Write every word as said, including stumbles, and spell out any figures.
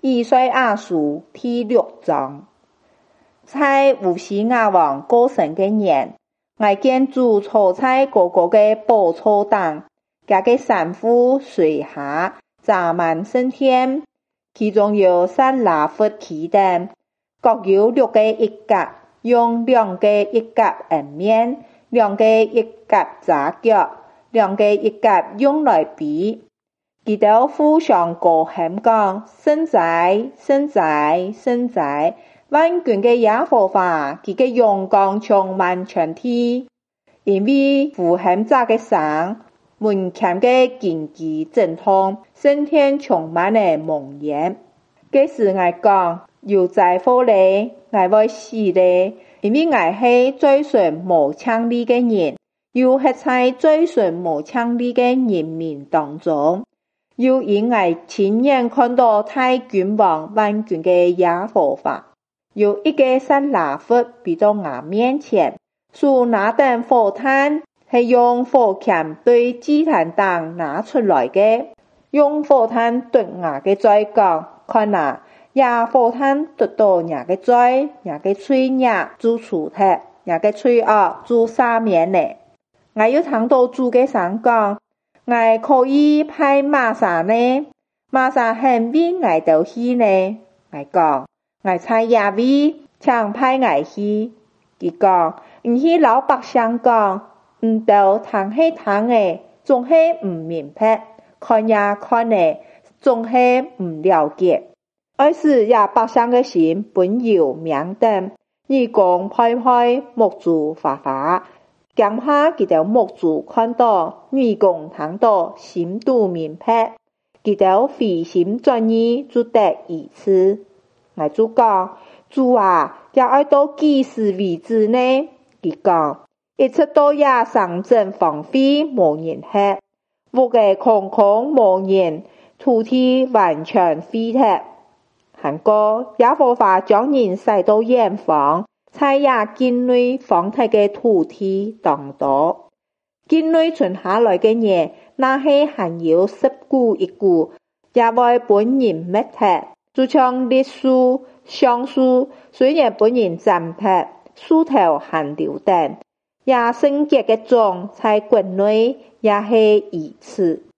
以賽亞書第六章。在烏西雅王過身嘅年，我見主坐在高高嘅寶座頂，佢嘅山戶水下灑滿聖殿，其中有撒拉弗提燈，各有六個一甲，用兩個一甲銀面，兩個一甲扎腳，兩個一甲用來比。佢哋互相高喊講：聖哉，聖哉，聖哉！萬軍嘅耶和華，佢嘅榮光充滿全地。因為呼喊者嘅聲，門檻嘅荊棘震動，聖殿充滿了夢魘。這時我講：又在乎咧，我會死咧，因為我係最順無強力嘅人，又係在最順無強力嘅人民當中。又因我親眼看到太君王萬軍嘅耶和華，有一個撒拉弗比到我面前，數那等火炭係用火鉗對祭壇燈拿出來嘅，用火炭對我嘅嘴講：看啊，也火炭對到我嘅嘴，我嘅嘴也做出體，我嘅嘴腭做沙面咧。我又聽到主嘅聲講：我可以派瑪撒呢？瑪撒很為我到去呢？我講：我在野位，請派我去。佢講：唔去老百姓講，唔到聽係聽嘅，總係唔明白；看也看嘅，總係唔了解。愛使野百姓嘅心本有明燈，義工派派，牧主發發。驚怕佢哋牧主看到，義工聽到，心都明白，佢哋回心轉意，就得醫治。我就講：主啊，要愛到幾時為止呢？佢講：一直到野上陣荒廢，無人吃，屋嘅空空無人，土地完全廢棄。韓國耶和華將人使到遠方，在野境內荒廢嘅土地當多，境內存下來嘅嘢，那係還有十股一股，也會本人滅絕。就像栗樹、橡樹，雖然本人斬劈，樹頭還留等，也聖潔嘅種在國內也係如此。